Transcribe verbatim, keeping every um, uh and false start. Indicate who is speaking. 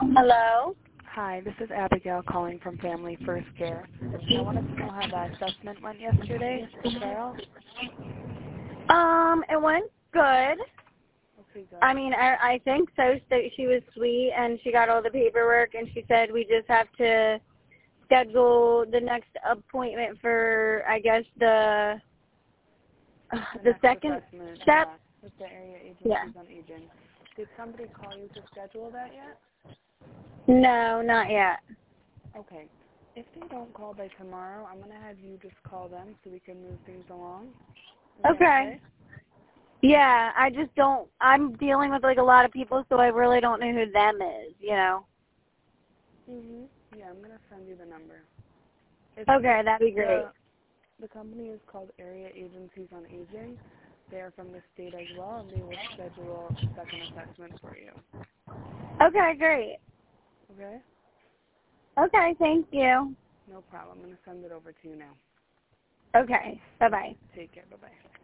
Speaker 1: Hello?
Speaker 2: Hi, this is Abigail calling from Family First Care. I wanted to know how the assessment went yesterday for Cheryl.
Speaker 1: Um, it went good.
Speaker 2: Okay, good.
Speaker 1: I mean, I, I think so. So she was sweet, and she got all the paperwork, and she said we just have to schedule the next appointment for, I guess, the uh,
Speaker 2: The,
Speaker 1: the second
Speaker 2: assessment,
Speaker 1: step.
Speaker 2: yeah, with the area agencies
Speaker 1: Yeah.
Speaker 2: on aging. Did somebody call you to schedule that yet?
Speaker 1: No, not yet.
Speaker 2: Okay. If they don't call by tomorrow, I'm going to have you just call them so we can move things along. Is
Speaker 1: Okay.
Speaker 2: that okay?
Speaker 1: Yeah, I just don't, I'm dealing with, like, a lot of people, so I really don't know who them is, you know?
Speaker 2: Mhm. Yeah, I'm going to send you the number. It's
Speaker 1: Okay, that'd be great.
Speaker 2: the, the company is called Area Agencies on Aging. They are from the state as well, and they will schedule a second assessment for you.
Speaker 1: Okay, great.
Speaker 2: Okay?
Speaker 1: Okay, thank you.
Speaker 2: No problem. I'm going to send it over to you now.
Speaker 1: Okay, bye-bye.
Speaker 2: Take care. Bye-bye.